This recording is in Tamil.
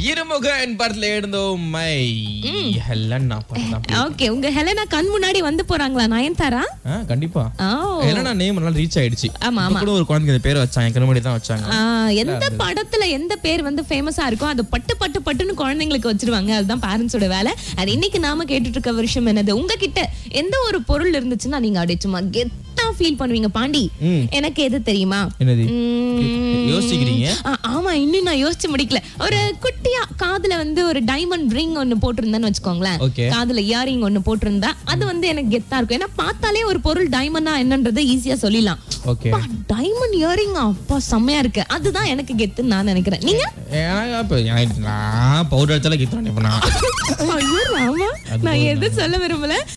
இருமுகன் படத்துல எழுந்தோம் மை ஹெலனா படம். ஓகே, உங்க ஹெலனா கண் முன்னாடி வந்து போறாங்களா நயன்தாரா? கண்டிப்பா ஓ ஹெலனா நேம் நல்லா ரீச் ஆயிடுச்சு. ஆமா இப்ப கூட ஒரு குழந்தைக்கு அந்த பேரை வச்சாங்க, கண் முன்னாடி தான் வச்சாங்க. எந்த படத்துல எந்த பேர் வந்து ஃபேமஸா இருக்கோ அது பட்டு பட்டு பட்டுன்னு குழந்தைங்களுக்கு வச்சிருவாங்க. அதுதான் பேரண்ட்ஸோட வேலை. அது இன்னைக்கு நாம கேட்டுட்டு இருக்க விஷயம் என்னது, உங்ககிட்ட எந்த ஒரு பொருள் இருந்துச்சுன்னா நீங்க அப்படியே சும்மா கெத்தா ஃபீல் பண்ணுவீங்க. பாண்டி, எனக்கு எது தெரியுமா? என்னது யோசிக்கிறீங்க? ஆமா, இன்னும் நான் யோசிச்சு முடிக்கல. ஒரு குட்டியா காதுல வந்து ஒரு டைமண்ட் ரிங் ஒன்னு போட்டிருந்தேன்னு வச்சுக்கோங்களேன். காதுல இயரிங் ஒன்னு போட்டிருந்தா அது வந்து எனக்கு கெத்தா இருக்கும். ஏன்னா பார்த்தாலே ஒரு பொருள் டைமண்டா என்னன்றதை ஈஸியா சொல்லிடலாம். டைமண்ட் இயரிங் அப்பா செம்மையா இருக்கு, அதுதான் எனக்கு கெத்துன்னு நான் நினைக்கிறேன். நீங்க? நான் பவுடர் எடுத்தால கெத்துறேன். ஐயோ ராமா, நான் எது சொல்ல விரும்பல.